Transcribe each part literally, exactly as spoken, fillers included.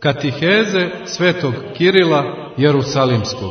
Katiheze svetog Kirila Jerusalimskog.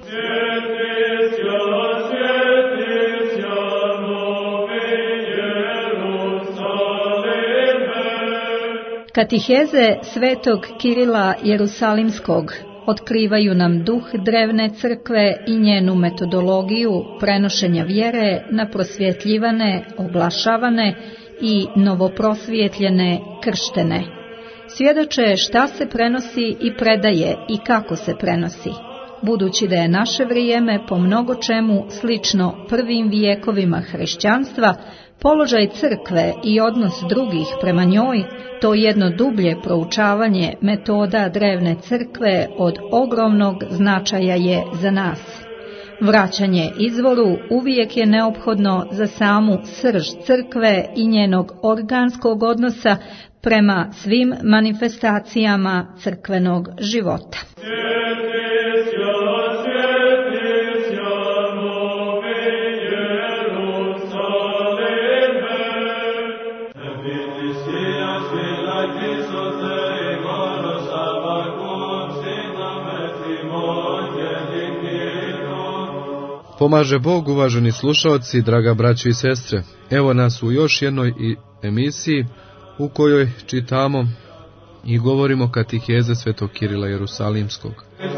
Katiheze svetog Kirila Jerusalimskog otkrivaju nam duh drevne crkve i njenu metodologiju prenošenja vjere na prosvjetljivane, oglašavane i novoprosvjetljene krštene. Svjedoče šta se prenosi i predaje i kako se prenosi. Budući da je naše vrijeme po mnogo čemu slično prvim vijekovima hrišćanstva, položaj crkve i odnos drugih prema njoj, to jedno dublje proučavanje metoda drevne crkve od ogromnog značaja je za nas. Vraćanje izvoru uvijek je neophodno za samu srž crkve i njenog organskog odnosa prema svim manifestacijama crkvenog života. Pomaže Bog, uvaženi slušaoci, draga braćo i sestre. Evo nas u još jednoj emisiji u kojoj čitamo i govorimo katiheze svetog Kirila Jerusalimskog.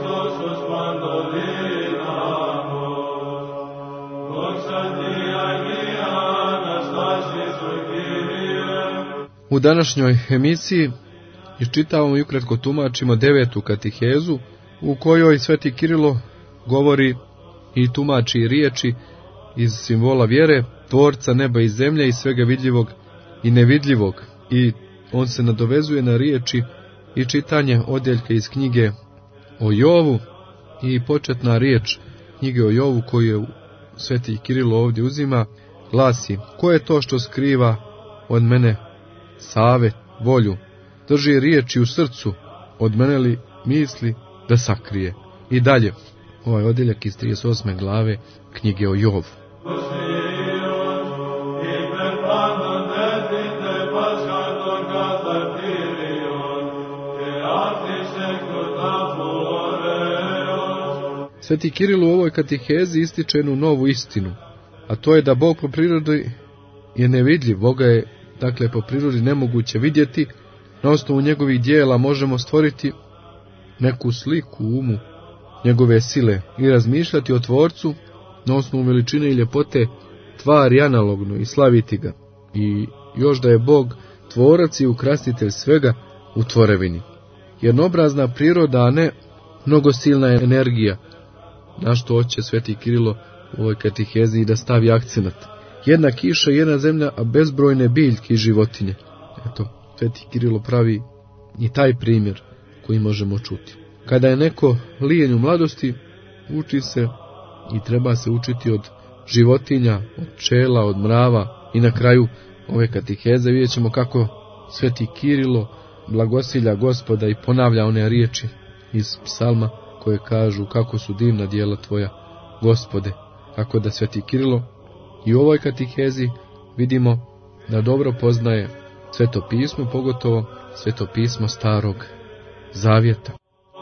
U današnjoj emisiji iščitavamo i ukratko tumačimo devetu katihezu u kojoj sveti Kirilo govori i tumači riječi iz simbola vjere, tvorca neba i zemlje i svega vidljivog i nevidljivog. I on se nadovezuje na riječi i čitanje odjeljka iz knjige o Jovu i početna riječ knjige o Jovu koju je sveti Kirilo ovdje uzima, glasi: ko je to što skriva od mene savet, volju, drži riječi u srcu, od mene li misli da sakrije? I dalje, ovaj odjeljak iz trideset osme glave knjige o Jovu. Sveti Kiril u ovoj katihezi ističe jednu novu istinu, a to je da Bog po prirodi je nevidljiv. Boga je, dakle, po prirodi nemoguće vidjeti. Na osnovu njegovih dijela možemo stvoriti neku sliku u umu njegove sile i razmišljati o tvorcu na osnovu veličine i ljepote tvari analogno i slaviti ga. I još da je Bog tvorac i ukrasitelj svega u tvorevini. Jednoobrazna priroda, a ne mnogosilna energija, na što hoće sveti Kirilo u ovoj katihezi da stavi akcenat. Jedna kiša, jedna zemlja, a bezbrojne biljke i životinje. Eto, sveti Kirilo pravi i taj primjer koji možemo čuti. Kada je neko lijen u mladosti, uči se i treba se učiti od životinja, od pčela, od mrava. I na kraju ove katiheze vidjet ćemo kako sveti Kirilo blagosilja Gospoda i ponavlja one riječi iz psalma koje kažu kako su divna djela tvoja, Gospode. Tako da sveti Kirilo i u ovoj katihezi vidimo da dobro poznaje Sveto pismo, pogotovo Sveto pismo Starog Zavjeta.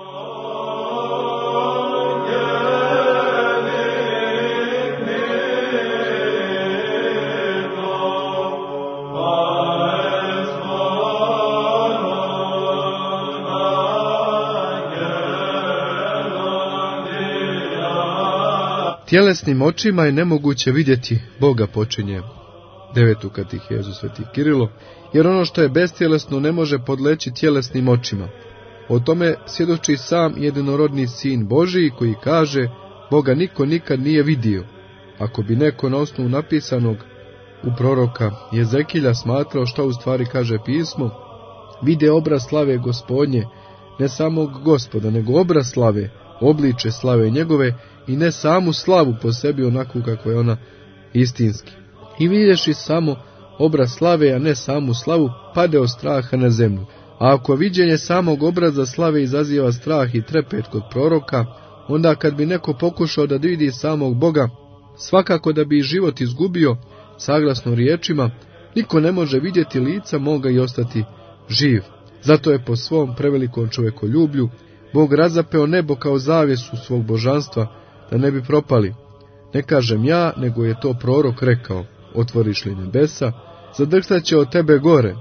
Tjelesnim očima je nemoguće vidjeti Boga, počinje devetu katihezu sveti Kirilo, jer ono što je bestjelesno ne može podleći tjelesnim očima. O tome svjedoči sam jedinorodni sin Božiji koji kaže: Boga niko nikad nije vidio. Ako bi neko na osnovu napisanog u proroka Jezekilja smatrao šta u stvari kaže pismo, vide obraz slave Gospodnje, ne samog Gospoda, nego obraz slave, obliče slave njegove, i ne samu slavu po sebi onakvu kakva je ona istinski. I vidješi samo obraz slave, a ne samu slavu, pade od straha na zemlju. A ako viđenje samog obraza slave izaziva strah i trepet kod proroka, onda kad bi neko pokušao da vidi samog Boga, svakako da bi život izgubio, saglasno riječima: niko ne može vidjeti lica moga i ostati živ. Zato je po svom prevelikom čovekoljublju Bog razapeo nebo kao zavjesu svog božanstva, da ne bi propali. Ne kažem ja, nego je to prorok rekao, otvoriš li nebesa, zadrhtat će od tebe gore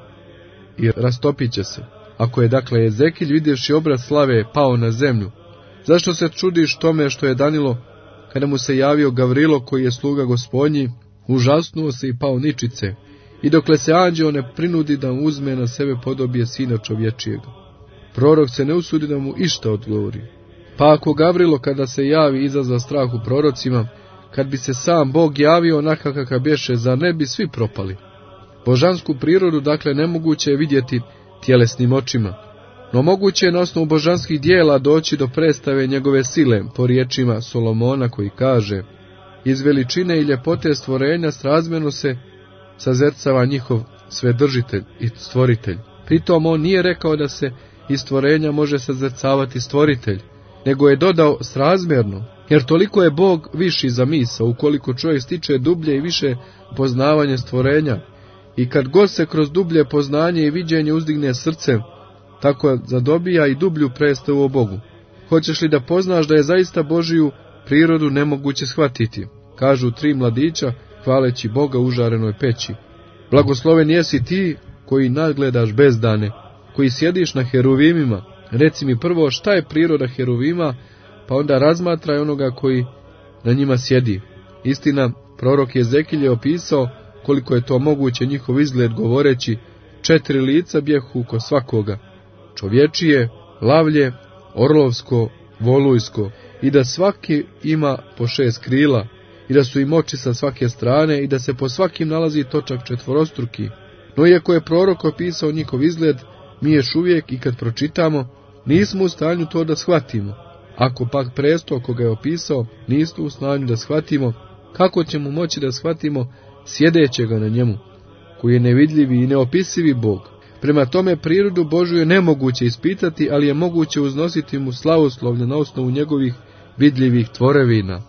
i rastopit će se. Ako je dakle Ezekilj vidjevši obraz slave pao na zemlju, zašto se čudiš tome što je Danilo, kada mu se javio Gavrilo koji je sluga Gospodnji, užasnuo se i pao ničice, i dokle se anđeo ne prinudi da mu uzme na sebe podobije sina čovječijega. Prorok se ne usudi da mu išta odgovori. Pa ako Gavrilo kada se javi izazva strah u prorocima, kad bi se sam Bog javio onakav kakav bješe, zar ne bi svi propali? Božansku prirodu dakle nemoguće je vidjeti tjelesnim očima, no moguće je na osnovu božanskih dijela doći do predstave njegove sile, po riječima Solomona koji kaže: iz veličine i ljepote stvorenja srazmjerno se sazercava njihov svedržitelj i stvoritelj. Pritom on nije rekao da se iz stvorenja može sazercavati stvoritelj, nego je dodao srazmjerno, jer toliko je Bog viši za misao, ukoliko čovjek stiče dublje i više poznavanje stvorenja, i kad god se kroz dublje poznanje i viđenje uzdigne srce, tako zadobija i dublju predstavu o Bogu. Hoćeš li da poznaš da je zaista Božiju prirodu nemoguće shvatiti, kažu tri mladića, hvaleći Boga u užarenoj peći. Blagosloven jesi ti koji nadgledaš bezdane, koji sjediš na heruvimima. Reci mi prvo šta je priroda heruvima, pa onda razmatraj onoga koji na njima sjedi. Istina, prorok Ezekilj je opisao koliko je to moguće njihov izgled, govoreći: četiri lica bjehu ko svakoga, čovječije, lavlje, orlovsko, volujsko, i da svaki ima po šest krila, i da su im oči sa svake strane, i da se po svakim nalazi točak četvorostruki. No iako je prorok opisao njihov izgled, mi još uvijek, i kad pročitamo, nismo u stanju to da shvatimo. Ako pak presto koga je opisao nismo u stanju da shvatimo, kako ćemo moći da shvatimo sjedećega na njemu, koji je nevidljivi i neopisivi Bog? Prema tome, prirodu Božju je nemoguće ispitati, ali je moguće uznositi mu slavoslovlje na osnovu njegovih vidljivih tvorevina.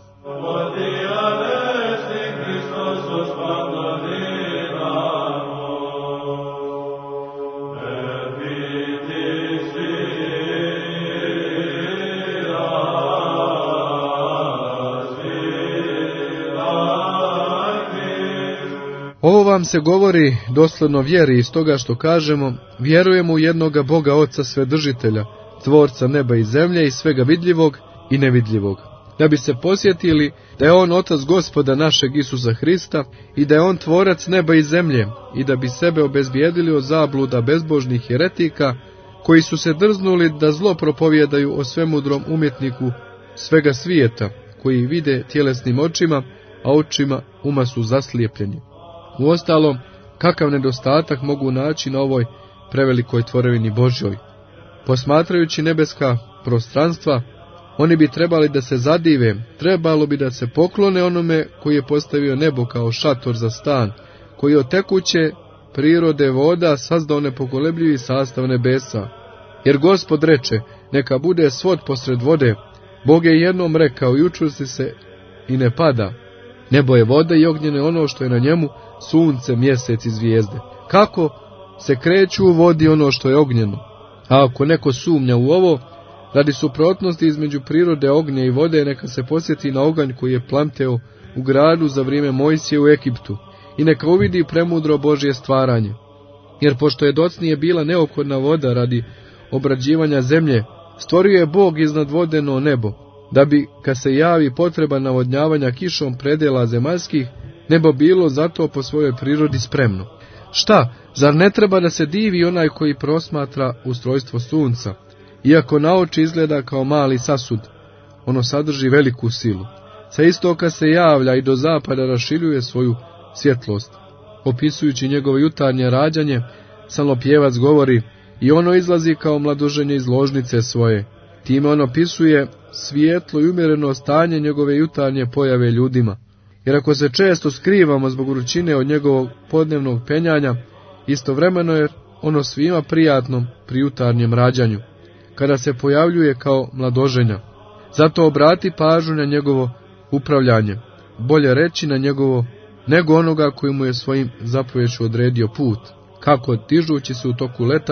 Ovo vam se govori doslovno vjeri iz toga što kažemo: vjerujemo u jednoga Boga Oca Svedržitelja, tvorca neba i zemlje i svega vidljivog i nevidljivog. Da bi se posjetili da je on Otac Gospoda našeg Isusa Hrista i da je on tvorac neba i zemlje, i da bi sebe obezbijedili od zabluda bezbožnih heretika koji su se drznuli da zlo propovjedaju o svemudrom umjetniku svega svijeta, koji vide tjelesnim očima, a očima uma su zaslijepljeni. Uostalom, kakav nedostatak mogu naći na ovoj prevelikoj tvorevini Božjoj? Posmatrajući nebeska prostranstva, oni bi trebali da se zadive, trebalo bi da se poklone onome koji je postavio nebo kao šator za stan, koji od tekuće prirode voda sazdao nepokolebljivi sastav nebesa. Jer Gospod reče: neka bude svod posred vode. Bog je jednom rekao i učvrsti se i ne pada. Nebo je voda i ognjeno ono što je na njemu, sunce, mjesec i zvijezde. Kako se kreću u vodi ono što je ognjeno? A ako neko sumnja u ovo, radi suprotnosti između prirode ognja i vode, neka se posjeti na oganj koji je plamteo u gradu za vrijeme Mojsije u Egiptu, i neka uvidi premudro Božje stvaranje. Jer pošto je docnije bila neophodna voda radi obrađivanja zemlje, stvorio je Bog iznad vodeno nebo, da bi, kad se javi potreba navodnjavanja kišom predela zemaljskih, nebo bilo zato po svojoj prirodi spremno. Šta, zar ne treba da se divi onaj koji prosmatra ustrojstvo sunca? Iako na oči izgleda kao mali sasud, ono sadrži veliku silu. Sa istoka se javlja i do zapada rašiljuje svoju svjetlost. Opisujući njegovo jutarnje rađanje, psalmopjevac govori: i ono izlazi kao mladuženje iz ložnice svoje. Time on opisuje svijetlo i umjereno stanje njegove jutarnje pojave ljudima. Jer ako se često skrivamo zbog vrućine od njegovog podnevnog penjanja, istovremeno je ono svima prijatno pri jutarnjem rađanju, kada se pojavljuje kao mladoženja. Zato obrati pažnju na njegovo upravljanje, bolje reći na njegovo, nego onoga koji mu je svojim zapovjeću odredio put, kako tižući se u toku leta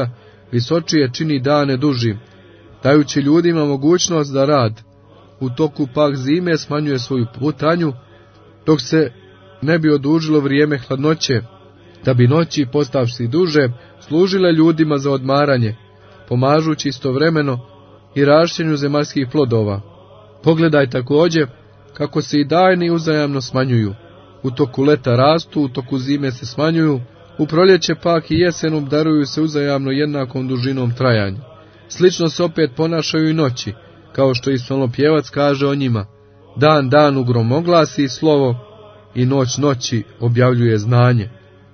visočije čini dane dužim, dajući ljudima mogućnost da rad. U toku pak zime smanjuje svoju putanju, dok se ne bi odužilo vrijeme hladnoće, da bi noći, postavši duže, služile ljudima za odmaranje, pomažući istovremeno i rašćenju zemaljskih plodova. Pogledaj također kako se i dani uzajamno smanjuju. U toku leta rastu, u toku zime se smanjuju, u proljeće pak i jesenom daruju se uzajamno jednakom dužinom trajanja. Slično se opet ponašaju i noći, kao što i psalmopjevac kaže o njima: dan danu gromoglasi slovo i noć noći objavljuje znanje.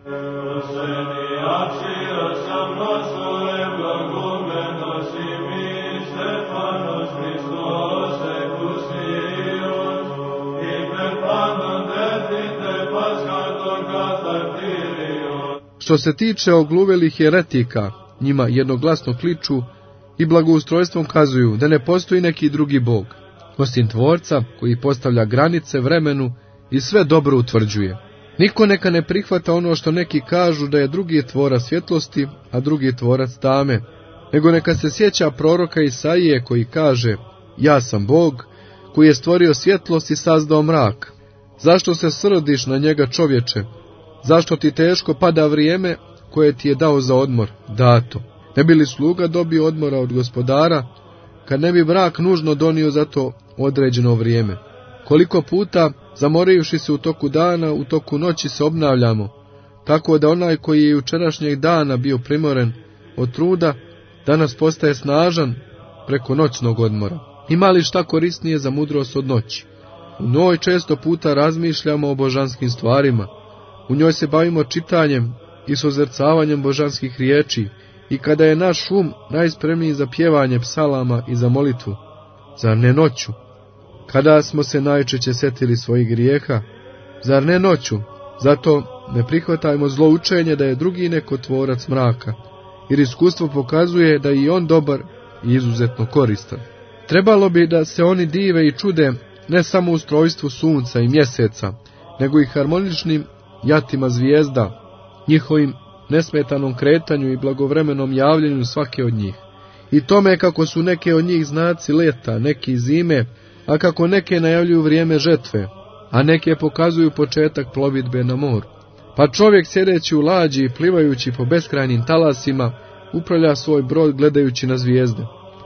Što se tiče ogluvelih jeretika, njima jednoglasno kliču i blagoustrojstvom kazuju da ne postoji neki drugi bog, osim Tvorca koji postavlja granice vremenu i sve dobro utvrđuje. Niko neka ne prihvata ono što neki kažu da je drugi tvorac svjetlosti, a drugi tvorac tame, nego neka se sjeća proroka Isaije koji kaže: ja sam Bog koji je stvorio svjetlost i sazdao mrak. Zašto se srdiš na njega, čovječe? Zašto ti teško pada vrijeme koje ti je dao za odmor, dato? Ne bi li sluga dobio odmora od gospodara, kad ne bi mrak nužno donio za to određeno vrijeme? Koliko puta, zamorivši se u toku dana, u toku noći se obnavljamo, tako da onaj koji je jučerašnjeg dana bio primoren od truda, danas postaje snažan preko noćnog odmora. Ima li šta korisnije za mudrost od noći? U njoj često puta razmišljamo o božanskim stvarima, u njoj se bavimo čitanjem i sozrcavanjem božanskih riječi, i kada je naš um najspremniji za pjevanje psalama i za molitvu, zar ne noću? Kada smo se najčešće setili svojih grijeha, zar ne noću? Zato ne prihvatajmo zlo učenje da je drugi neko tvorac mraka, jer iskustvo pokazuje da je i on dobar i izuzetno koristan. Trebalo bi da se oni dive i čude ne samo ustrojstvu sunca i mjeseca, nego i harmoničnim jatima zvijezda, njihovim nesmetanom kretanju i blagovremenom javljanju svake od njih. I tome kako su neke od njih znaci leta, neki zime, a kako neke najavljuju vrijeme žetve, a neke pokazuju početak plovidbe na moru. Pa čovjek sjedeći u lađi i plivajući po beskrajnim talasima, upravlja svoj brod gledajući na zvijezde.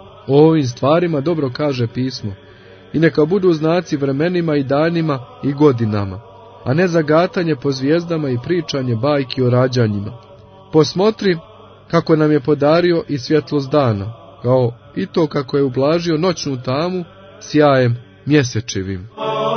O ovim stvarima dobro kaže pismo, i neka budu znaci vremenima i danima i godinama, a ne zagatanje po zvijezdama i pričanje bajki o rađanjima. Posmotri kako nam je podario i svjetlost dana, kao i to kako je ublažio noćnu tamu sjajem mjesečevim.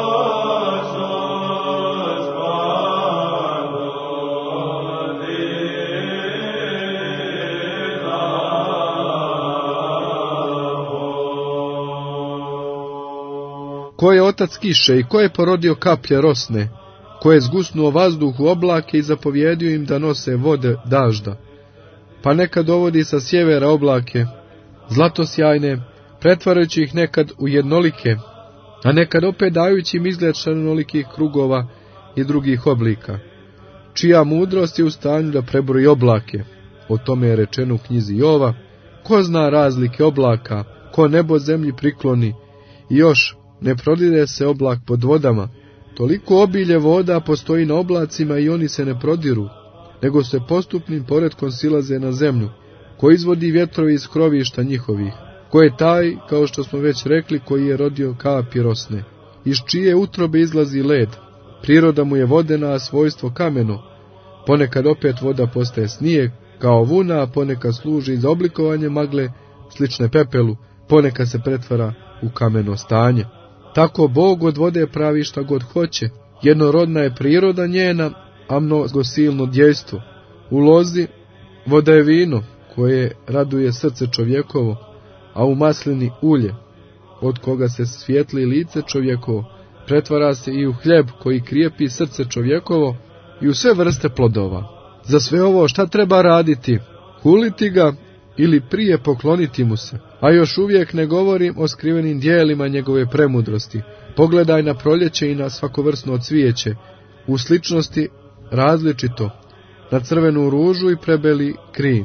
Ko je otac kiše i ko je porodio kaplje rosne, ko je zgusnuo vazduh u oblake i zapovjedio im da nose vode dažda, pa nekad dovodi sa sjevera oblake, zlatosjajne, pretvarajući ih nekad u jednolike, a nekad opet dajući im izgled šarenolikih krugova i drugih oblika, čija mudrost je u stanju da prebroji oblake. O tome je rečeno u knjizi Jova: ko zna razlike oblaka, ko nebo zemlji prikloni, i još ne prodire se oblak pod vodama. Toliko obilje voda postoji na oblacima i oni se ne prodiru, nego se postupnim poretkom silaze na zemlju, ko izvodi vjetrovi iz krovišta njihovih, ko je taj, kao što smo već rekli, koji je rodio kapi rosne, iz čije utrobe izlazi led. Priroda mu je vodena, a svojstvo kameno. Ponekad opet voda postaje snijeg, kao vuna, a ponekad služi za oblikovanje magle, slične pepelu, ponekad se pretvara u kameno stanje. Tako Bog od vode pravi šta god hoće. Jednorodna je priroda njena, a mnogo silno djejstvo. U lozi voda je vino, koje raduje srce čovjekovo, a u maslini ulje, od koga se svijetli lice čovjekovo, pretvara se i u hljeb koji krijepi srce čovjekovo i u sve vrste plodova. Za sve ovo šta treba raditi? Huliti ga ili prije pokloniti mu se? A još uvijek ne govorim o skrivenim dijelima njegove premudrosti. Pogledaj na proljeće i na svakovrsno cvijeće, u sličnosti različito, na crvenu ružu i prebeli krin.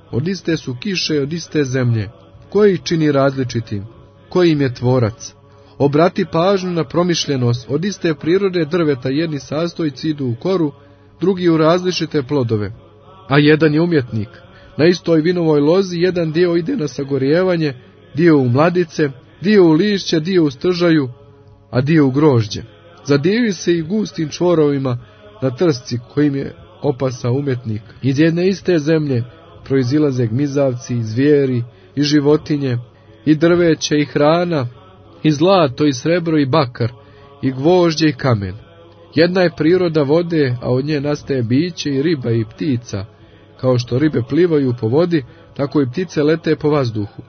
od iste su kiše, od iste zemlje. Koji ih čini različitim? Koji im je tvorac? Obrati pažnju na promišljenost, od iste prirode drveta jedni sastojci idu u koru, drugi u različite plodove. A jedan je umjetnik. Na istoj vinovoj lozi jedan dio ide na sagorijevanje, dio u mladice, dio u lišće, dio u stržaju, a dio u grožđe. Zadivi se i gustim čvorovima na trsci kojim je opasao umjetnik. Iz jedne iste zemlje proizilaze gmizavci, zvijeri i životinje, i drveće i hrana, i zlato i srebro i bakar, i gvožđe i kamen. Jedna je priroda vode, a od nje nastaje biće i riba i ptica. Kao što ribe plivaju po vodi, tako i ptice lete po vazduhu.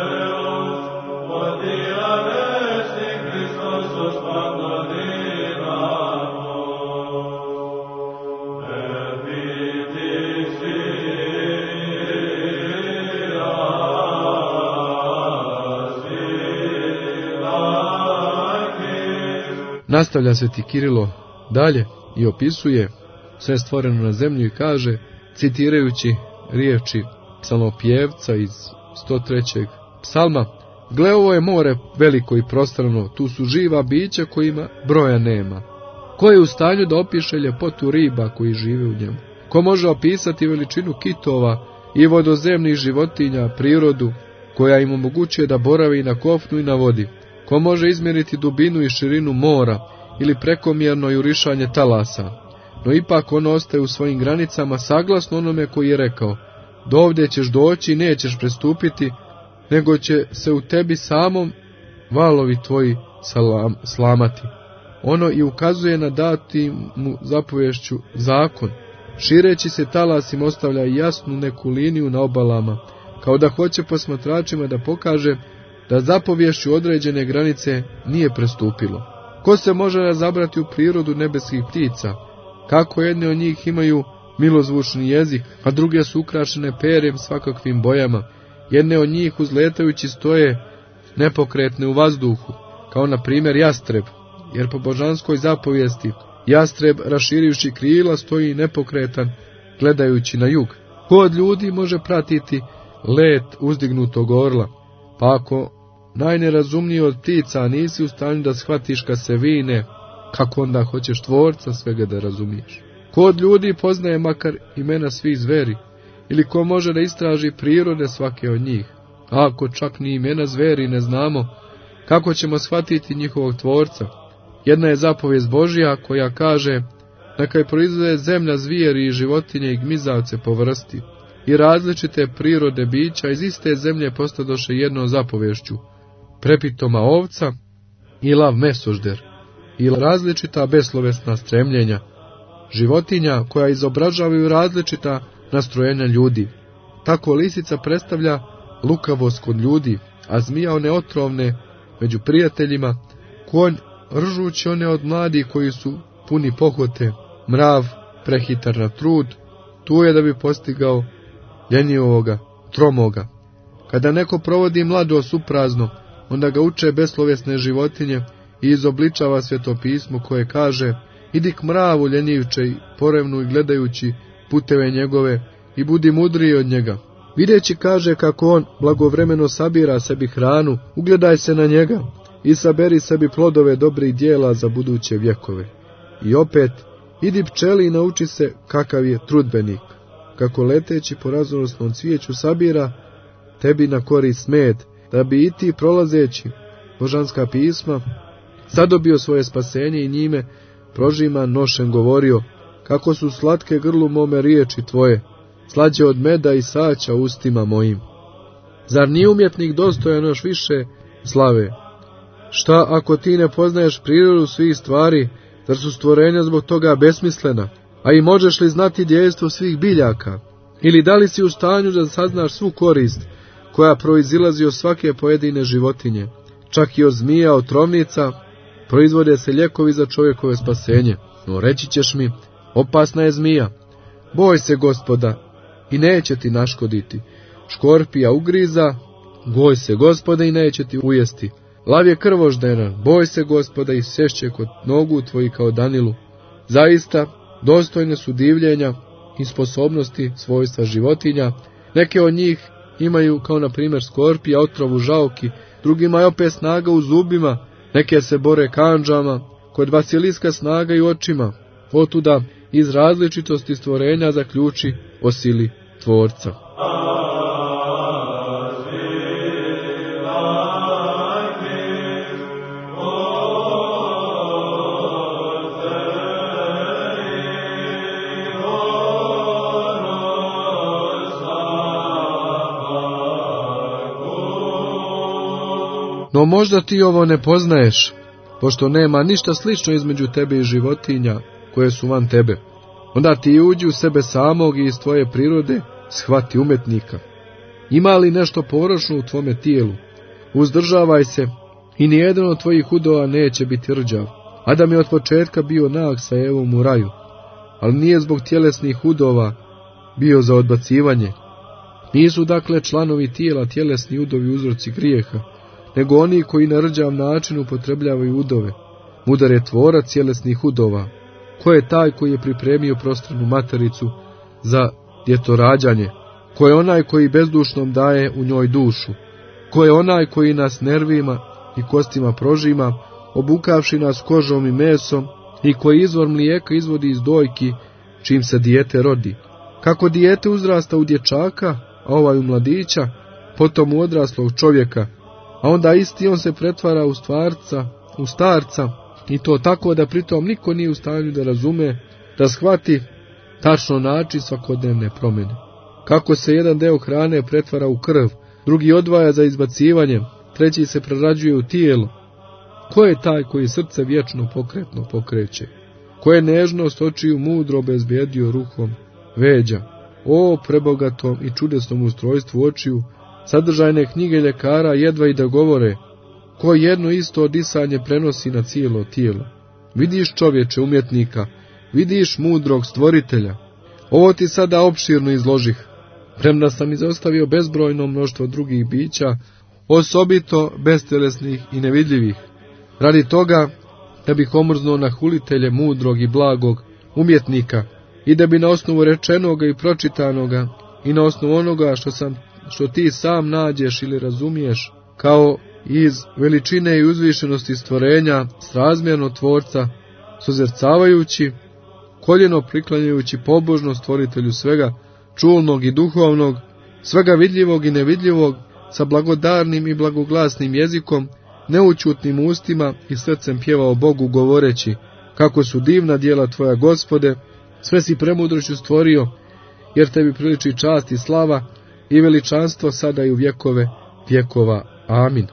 Nastavlja se ti Kirilo dalje i opisuje sve stvoreno na zemlji i kaže, citirajući riječi psalmopjevca iz sto trećeg psalma: gle, ovo je more veliko i prostrano, tu su živa bića kojima broja nema. Ko je u stanju da opiše ljepotu riba koji žive u njemu? Ko može opisati veličinu kitova i vodozemnih životinja, prirodu koja im omogućuje da boravi na kopnu i na vodi? Ko može izmjeriti dubinu i širinu mora ili prekomjerno jurišanje talasa? No ipak ono ostaje u svojim granicama saglasno onome koji je rekao: dovdje ćeš doći i nećeš prestupiti, nego će se u tebi samom valovi tvoji salam, slamati. Ono i ukazuje na dati mu zapovješću zakon. Šireći se talas im ostavlja jasnu neku liniju na obalama, kao da hoće posmatračima da pokaže da zapovješću određene granice nije prestupilo. Ko se može razabrati u prirodu nebeskih ptica? Kako jedne od njih imaju milozvučni jezik, a druge su ukrašene perjem svakakvim bojama. Jedne od njih uzletajući stoje nepokretne u vazduhu, kao na primjer jastreb, jer po božanskoj zapovijesti jastreb raširivši krila stoji nepokretan gledajući na jug. Ko od ljudi može pratiti let uzdignutog orla? Pa ako najnerazumniji od ptica nisi u stanju da shvatiš kad se vine, kako onda hoćeš tvorca svega da razumiješ? Ko od ljudi poznaje makar imena svih zveri? Ili ko može da istraži prirode svake od njih? A ako čak ni imena zveri ne znamo, kako ćemo shvatiti njihovog tvorca? Jedna je zapovijest Božja koja kaže: neka je proizvode zemlja zvijeri i životinje i gmizavce po vrsti, i različite prirode bića iz iste zemlje postadoše jednom zapovješću, prepitoma ovca i lav mesožder, i različita beslovesna stremljenja životinja koja izobražavaju različita nastrojenja ljudi. Tako lisica predstavlja lukavost kod ljudi, a zmija one otrovne među prijateljima, konj ržući one od mladih koji su puni pohote, mrav prehitar na trud, tu je da bi postigao ljenjivoga, tromoga. Kada neko provodi mladost uprazno, onda ga uče beslovesne životinje i izobličava svetopismo koje kaže: idi k mravu ljenivče i porevnu i gledajući puteve njegove i budi mudriji od njega. Videći kaže kako on blagovremeno sabira sebi hranu, ugledaj se na njega i saberi sebi plodove dobrih dijela za buduće vjekove. I opet, idi pčeli i nauči se kakav je trudbenik, kako leteći po raznovrsnom cvijeću sabira tebi na korist med, da bi i ti prolazeći božanska pisma zadobio svoje spasenje i njime prožima nošen govorio: kako su slatke grlu mome riječi tvoje, slađe od meda i saća ustima mojim. Zar nije umjetnik dostojan još više slave? Šta ako ti ne poznaješ prirodu svih stvari, zar su stvorenja zbog toga besmislena? A i možeš li znati djejstvo svih biljaka? Ili da li si u stanju da saznaš svu korist koja proizilazi od svake pojedine životinje? Čak i od zmija, od trovnica, proizvode se lijekovi za čovjekove spasenje. No reći ćeš mi: opasna je zmija. Boj se Gospoda i neće ti naškoditi. Škorpija ugriza, boj se Gospoda i neće ti ujesti. Lav je krvoždena, boj se Gospoda i sešće kod nogu tvoji kao danilu. Zaista, dostojne su divljenja i sposobnosti svojstva životinja, Neke od njih imaju, kao na primjer skorpija, otrov u žaoki, drugima je opet snaga u zubima, neke se bore kandžama, kod basiliska snaga i u očima. Otuda iz različitosti stvorenja zaključi o sili Tvorca. No možda ti ovo ne poznaješ, pošto nema ništa slično između tebe i životinja koje su van tebe. Onda ti uđi u sebe samog i iz tvoje prirode shvati umetnika. Ima li nešto poročno u tvome tijelu? Uzdržavaj se i nijedan od tvojih udova neće biti rđav. Adam je od početka bio nag sa Evom u raju, ali nije zbog tjelesnih udova bio za odbacivanje. Nisu dakle članovi tijela tjelesni udovi uzroci grijeha, nego oni koji na rđav način upotrebljavaju udove. Mudar je tvorac tjelesnih udova. Ko je taj koji je pripremio prostranu matericu za djetorađanje? Ko je onaj koji bezdušnom daje u njoj dušu? Ko je onaj koji nas nervima i kostima prožima, obukavši nas kožom i mesom, i koji izvor mlijeka izvodi iz dojki, čim se dijete rodi? Kako dijete uzrasta u dječaka, a ovaj u mladića, potom u odraslog čovjeka, a onda isti on se pretvara u stvarca, u starca, i to tako da pritom niko nije u stanju da razume, da shvati tačno način svakodnevne promjene. Kako se jedan deo hrane pretvara u krv, drugi odvaja za izbacivanje, treći se prerađuje u tijelo. Ko je taj koji srce vječno pokretno pokreće? Ko je nežnost očiju mudro obezbijedio ruhom veđa? O prebogatom i čudesnom ustrojstvu očiju, sadržajne knjige ljekara jedva i da govore, ko jedno isto disanje prenosi na cijelo tijelo. Vidiš čovječe umjetnika, vidiš mudrog stvoritelja. Ovo ti sada opširno izložih, premda sam izostavio bezbrojno mnoštvo drugih bića, osobito bestjelesnih i nevidljivih. Radi toga da bih omrznuo na hulitelje mudrog i blagog umjetnika i da bi na osnovu rečenoga i pročitanoga i na osnovu onoga što sam što ti sam nađeš ili razumiješ, kao iz veličine i uzvišenosti stvorenja, srazmjerno Tvorca, sozercavajući, koljeno priklanjajući pobožno stvoritelju svega, čulnog i duhovnog, svega vidljivog i nevidljivog, sa blagodarnim i blagoglasnim jezikom, neućutnim ustima i srcem pjevao Bogu govoreći, kako su divna djela tvoja Gospode, sve si premudrošću stvorio, jer tebi priliči čast i slava, i veličanstvo sada i u vjekove vjekova. Amin.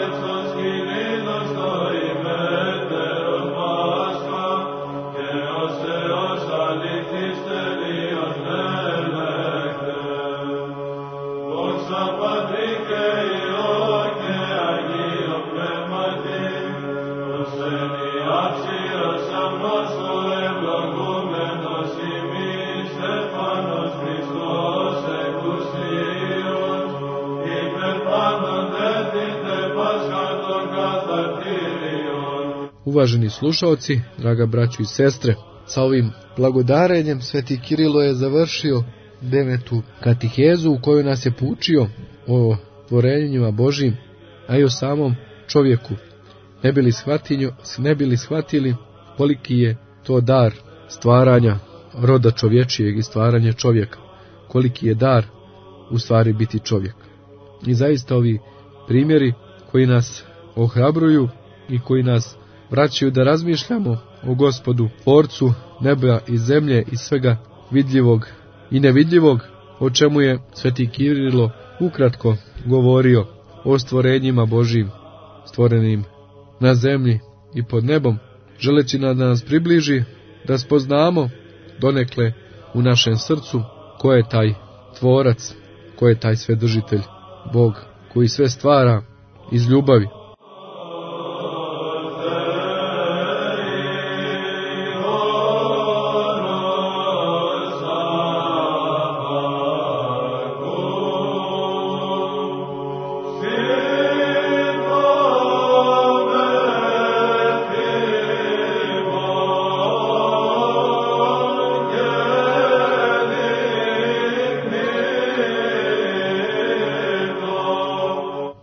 Uvaženi slušaoci, draga braćo i sestre, sa ovim blagodarenjem Sveti Kirilo je završio devetu katehezu u kojoj nas je poučio o tvorenjima Božjim, a i o samom čovjeku. Ne bili, ne bili shvatili koliki je to dar stvaranja roda čovječijeg i stvaranja čovjeka, koliki je dar u stvari biti čovjek. I zaista ovi primjeri koji nas ohrabruju i koji nas vraćaju da razmišljamo o Gospodu, Tvorcu neba i zemlje i svega vidljivog i nevidljivog, o čemu je Sveti Kirilo ukratko govorio o stvorenjima Božjim, stvorenim na zemlji i pod nebom, želeći da nas približi, da spoznamo donekle u našem srcu ko je taj Tvorac, ko je taj Svedržitelj, Bog koji sve stvara iz ljubavi.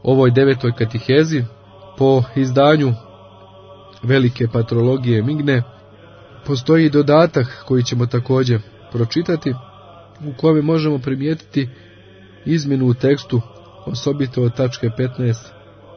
ovoj devetoj katihezi po izdanju Velike patrologije Migne postoji dodatak koji ćemo također pročitati, u kome možemo primijetiti izmjenu u tekstu, osobito od tačke petnaest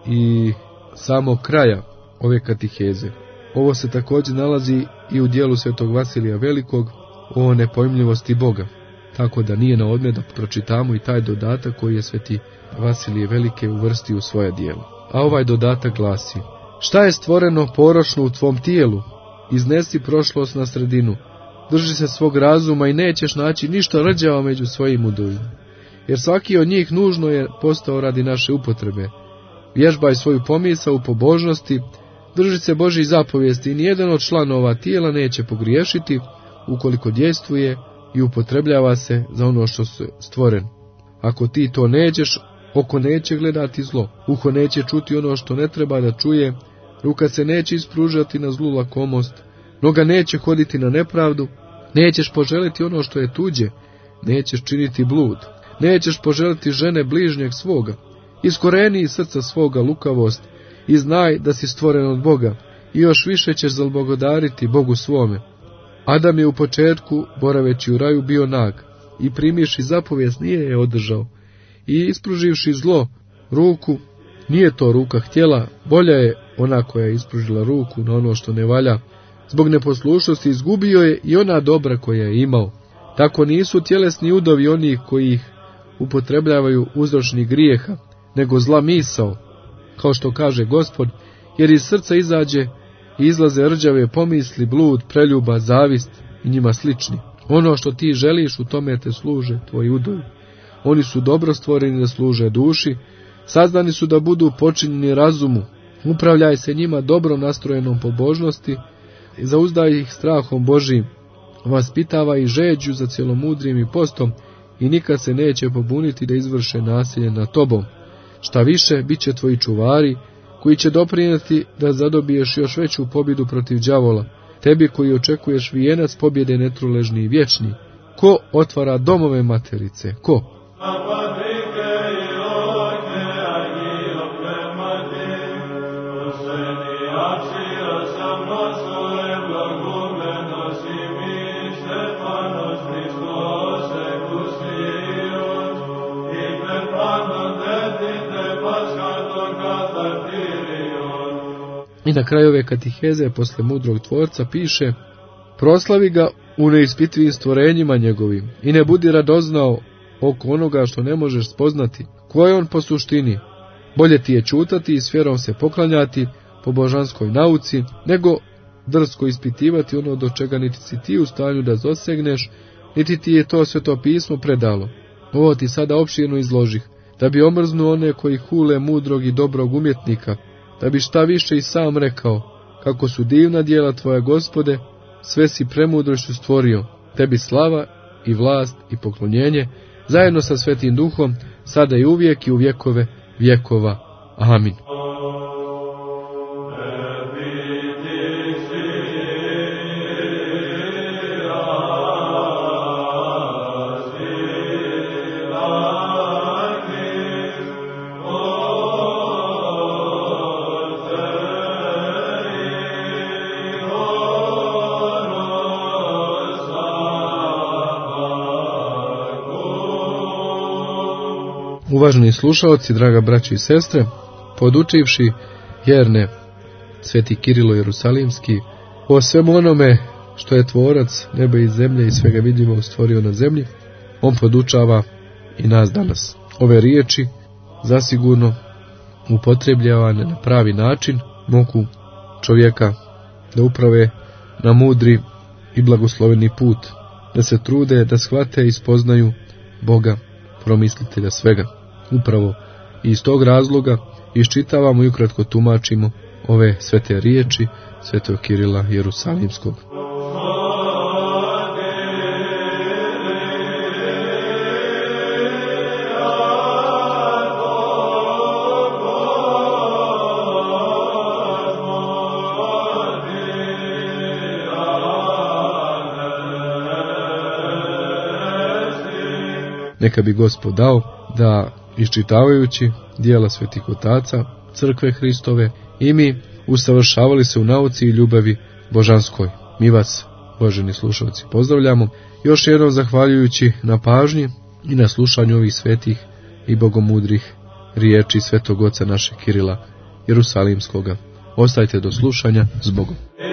i samog kraja ove katiheze. Ovo se također nalazi i u dijelu Svetog Vasilija Velikog o nepojmljivosti Boga, tako da nije na odmet da pročitamo i taj dodatak koji je Sveti Vasilije Velike uvrstio u svoje dijelo. A ovaj dodatak glasi: šta je stvoreno poročno u tvom tijelu? Iznesi prošlost na sredinu, drži se svog razuma i nećeš naći ništa rđavo među svojim udovima, jer svaki od njih nužno je postao radi naše upotrebe. Vježbaj svoju pomisao u pobožnosti, drži se Božjih zapovijesti i nijedan od članova tijela neće pogriješiti ukoliko djelstvuje i upotrebljava se za ono što je stvoren. Ako ti to nećeš, oko neće gledati zlo, uho neće čuti ono što ne treba da čuje, ruka se neće ispružati na zlu lakomost, noga neće hoditi na nepravdu, nećeš poželiti ono što je tuđe, nećeš činiti blud, nećeš poželiti žene bližnjeg svoga, iskoreni iz srca svoga lukavost i znaj da si stvoren od Boga i još više ćeš zalbogodariti Bogu svome. Adam je u početku, boraveći u raju, bio nag i primivši zapovijest nije je održao i ispruživši zlo ruku, nije to ruka htjela, bolja je ona koja je ispružila ruku na ono što ne valja, zbog neposlušnosti izgubio je i ona dobra koja je imao. Tako nisu tjelesni udovi onih koji ih upotrebljavaju uzročnih grijeha, nego zla misao, kao što kaže Gospod, jer iz srca izađe i izlaze rđave pomisli, blud, preljuba, zavist i njima slični. Ono što ti želiš, u tome te služe tvoji udovi. Oni su dobro stvoreni da služe duši, sazdani su da budu počinjeni razumu. Upravljaj se njima dobro nastrojenom pobožnosti, zauzdaj ih strahom Božijim, vaspitava i žeđu za cjelomudrim i postom i nikad se neće pobuniti da izvrše nasilje nad tobom. Šta više, bit će tvoji čuvari, koji će doprinijeti da zadobiješ još veću pobjedu protiv đavola, tebi koji očekuješ vijenac pobjede netruležni i vječni. Ko otvara domove materice? Ko? I na kraju ove katiheze, posle mudrog tvorca, piše: proslavi ga u neispitivim stvorenjima njegovim i ne budi radoznao oko onoga što ne možeš spoznati. Ko je on po suštini? Bolje ti je čutati i s vjerom se poklanjati po božanskoj nauci, nego drsko ispitivati ono do čega niti si ti u stanju da dosegneš, niti ti je to Sveto pismo predalo. Ovo ti sada opširno izložih, da bi omrznuo one koji hule mudrog i dobrog umjetnika, da bi šta više i sam rekao, kako su divna djela tvoja, Gospode, sve si premudrošću stvorio, tebi slava i vlast i poklonjenje, zajedno sa Svetim Duhom, sada i uvijek i u vjekove vjekova. Amin. Uvaženi slušalci, draga braći i sestre, podučivši vjerne Sveti Kirilo Jerusalimski o svemu onome što je tvorac neba i zemlje i svega vidljivog stvorio na zemlji, on podučava i nas danas. Ove riječi zasigurno upotrebljavane na pravi način mogu čovjeka da uprave na mudri i blagosloveni put, da se trude da shvate i spoznaju Boga, promislitelja svega. Upravo iz tog razloga iščitavamo i ukratko tumačimo ove svete riječi Svetog Kirila Jerusalimskog. Neka bi Gospod dao da, iščitavajući dijela svetih otaca, crkve Hristove, i mi usavršavali se u nauci i ljubavi božanskoj. Mi vas, uvaženi slušalci, pozdravljamo, još jednom zahvaljujući na pažnji i na slušanju ovih svetih i bogomudrih riječi svetog oca našeg Kirila Jerusalimskoga. Ostajte do slušanja, s Bogom.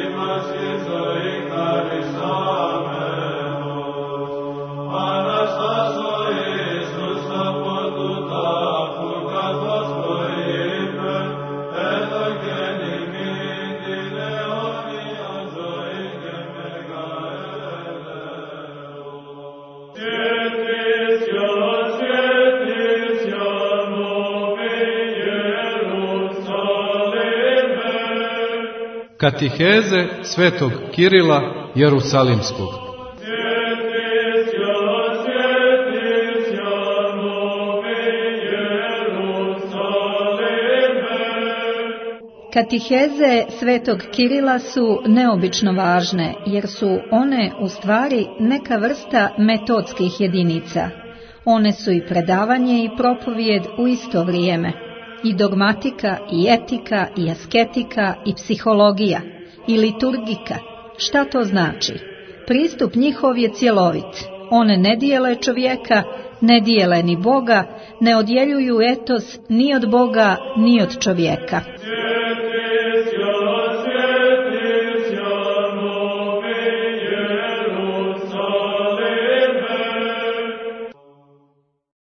Katiheze svetog Kirila Jerusalimskog. Katiheze svetog Kirila su neobično važne, jer su one u stvari neka vrsta metodskih jedinica. One su i predavanje i propovijed u isto vrijeme. I dogmatika, i etika, i asketika, i psihologija, i liturgika. Šta to znači? Pristup njihov je cjelovit. One ne dijele čovjeka, ne dijele ni Boga, ne odjeljuju etos ni od Boga, ni od čovjeka.